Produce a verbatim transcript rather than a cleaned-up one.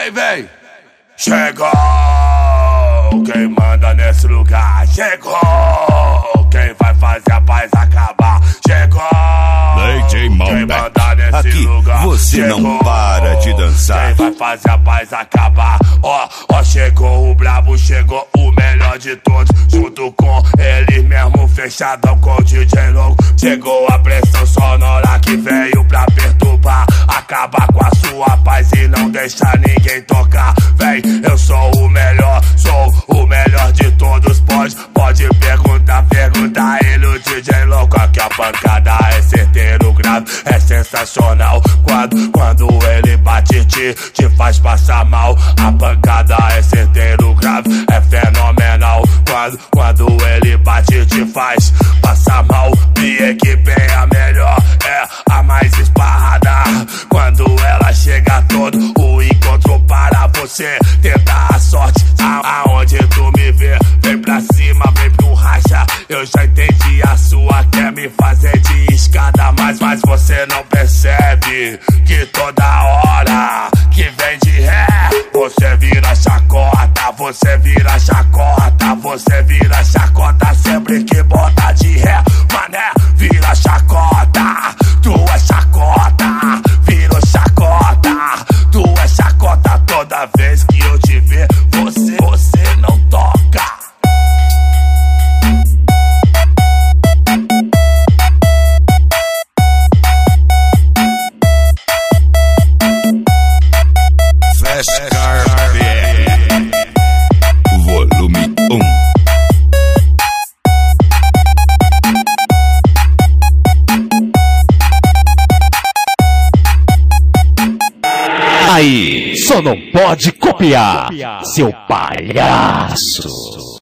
Vem, vem. Chegou quem manda nesse lugar. Chegou quem vai fazer a paz acabar. Chegou D J Malbec. Aqui lugar. Você chegou, não para de dançar. Quem vai fazer a paz acabar. Ó, ó, chegou o brabo, chegou o melhor de todos. Junto com ele mesmo, fechadão com o D J louco. Chegou a pressão sonora que veio pra perturbar. Acabar com a sua paz e não deixar ninguém tocar. Vem, eu sou o melhor, sou o melhor de todos. Pode, pode perguntar, perguntar ele, o D J louco. Aqui a pancada é certeiro, grave, é sensacional. Quando, quando ele bate, te, te faz passar mal. A pancada é certeiro, grave, é fenomenal. Quando, quando ele bate, te faz passar mal. E equipe é a melhor, é a mais esparrada. Quando ela chega todo o encontro para você tentar a sorte. A, aonde tu me vê, vem pra cima, vem pro racha. Eu já entendi a sua, quer me fazer de escada. Mas, mas você não percebe que toda hora que vem de ré, você vira chacota, você vira chacota, você vira chacota sempre que bota de ré. Mané, vira chacota, tu é chacota, virou chacota, tu é chacota. Toda vez que eu te ver, você, você não toca. Volume um. Aí, só não pode copiar, seu palhaço.